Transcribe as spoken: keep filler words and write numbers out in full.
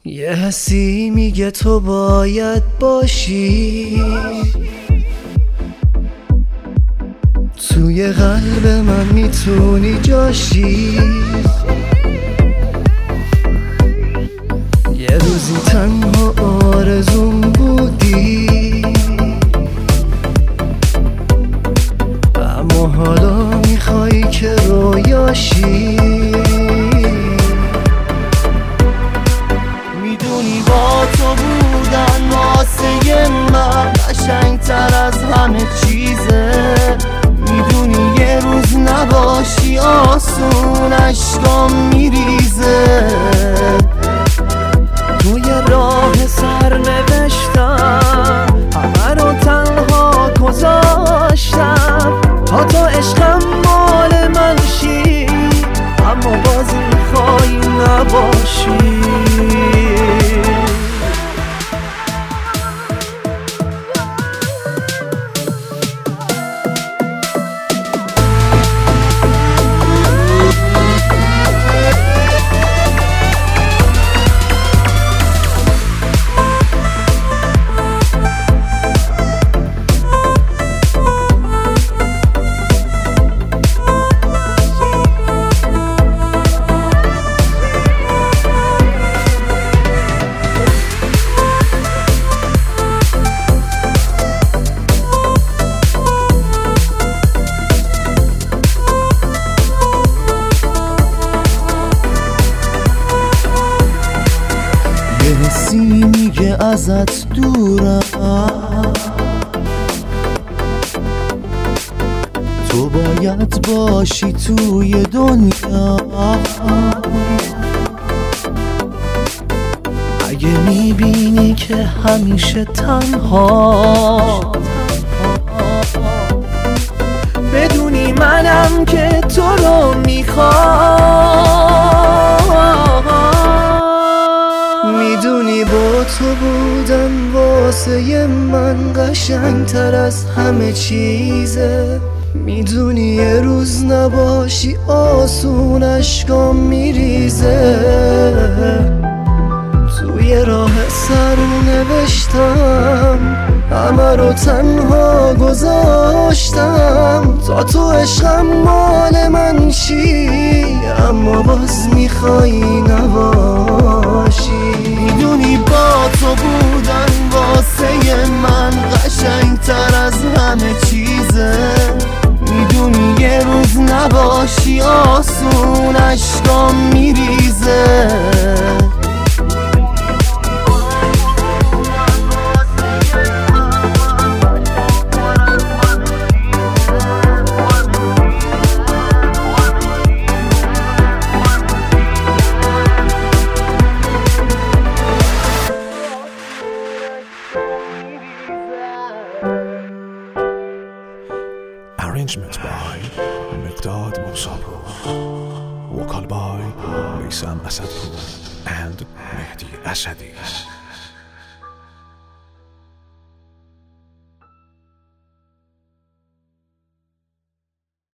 یه حسی میگه تو باید باشی، توی قلب من میتونی جاشی. یه روزی تنها آرزوم بودی، اما حالا میخوای که رویاشی. میدونی با تو بودن واسه من قشنگتر از همه چیزه. میدونی یه روز نباشی آسون اشکام میریزه. توی راه سر نوشتم همه رو تنها گذاشتم تا تو عشقم مال من شی، اما باز میخوای نباشی. حسی میگه ازت دورم، تو باید باشی توی دنیا. اگه میبینی که همیشه تنها، بدونی منم که تو رو میخوام. میدونی با تو بودن واسه من قشنگتر از همه چیزه. میدونی یه روز نباشی آسون اشکام میریزه. توی راه سر نوشتم همه رو تنها گذاشتم تا تو عشقم مال من شی، اما باز میخوای نباشی. میدونی با تو بودن واسه من قشنگتر از همه چیزه. میدونی یه روز نباشی آسون اشکام میریزه. Arrangement by Miqdad Musabur, vocal by Misam Asadpour and Mehdi Asadi.